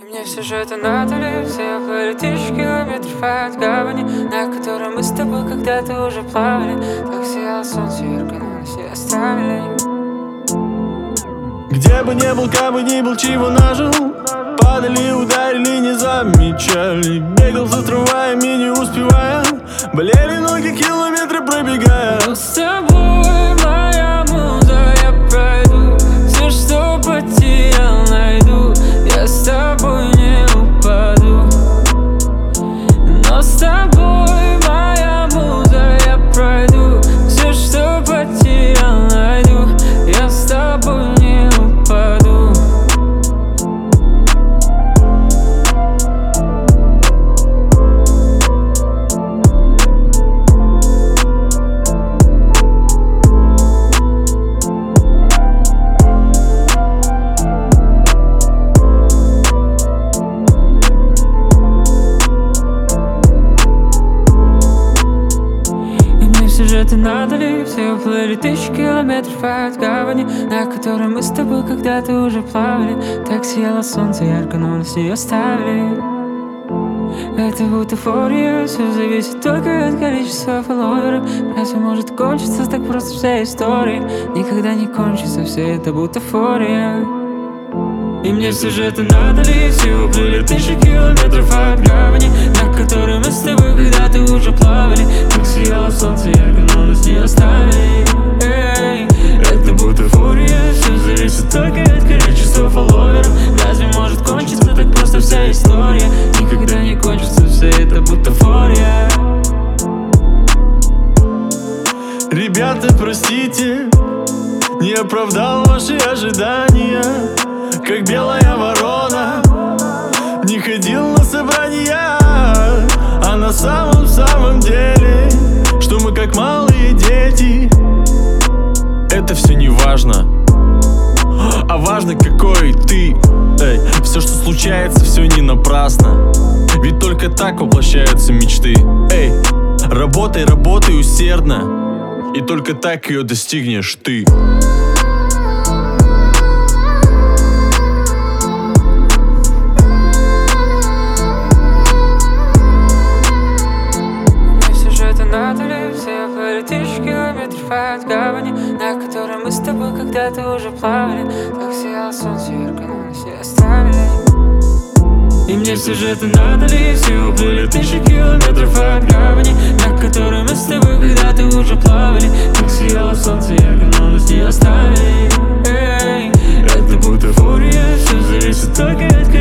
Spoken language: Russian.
Мне все же это надо ли? Все плыли тысячи километров от гавани, на которой мы с тобой когда-то уже плавали. Так сияло солнце ярко, но нас не оставили. Где бы не был, как бы ни был, чего нажил, падали, ударили, не замечали. Бегал за трамваями, не успевая, болели ноги, километры пробегая. Но с тобой, моя муза, я пройду все, что потерял, найду. Я с тобой не упаду. Но с тобой, моя муза, я пройду все, что потерял, найду. Я с тобой не упаду. Сюжеты надо ли? Все уплыли тысячи километров от гавани, на которой мы с тобой когда-то уже плавали. Так сияло солнце ярко, но нас не оставили. Это бутафория, все зависит только от количества фолловеров. Разве может кончиться так просто вся история? Никогда не кончится, все это бутафория. И мне все же это надо ли? Все уплыли тысячи километров от гавани, на которой мы с тобой когда-то уже плавали. Так сияло солнце ярко, но нас не оставили. Это бутафория, все зависит только от количества фолловеров. Разве может кончиться так просто вся история? Никогда не кончится, все это бутафория. Ребята, простите, не оправдал ваши ожидания. Как белая ворона, не ходил на собрания. А на самом деле, что мы как малые дети. Это все не важно, а важно, какой ты. Все, что случается, все не напрасно. Ведь только так воплощаются мечты. Работай, работай усердно, и только так ее достигнешь ты. Все плыли тысячи километров от гавани, на которой мы с тобой когда-то уже плавали. Так сияло солнце ярко, но нас не оставили. И мне все же это надо ли? Все уплыли тысячи километров от гавани, на которой мы с тобой когда-то уже плавали. Так сияло солнце ярко, но нас не оставили. Это бутафория, все зависит только от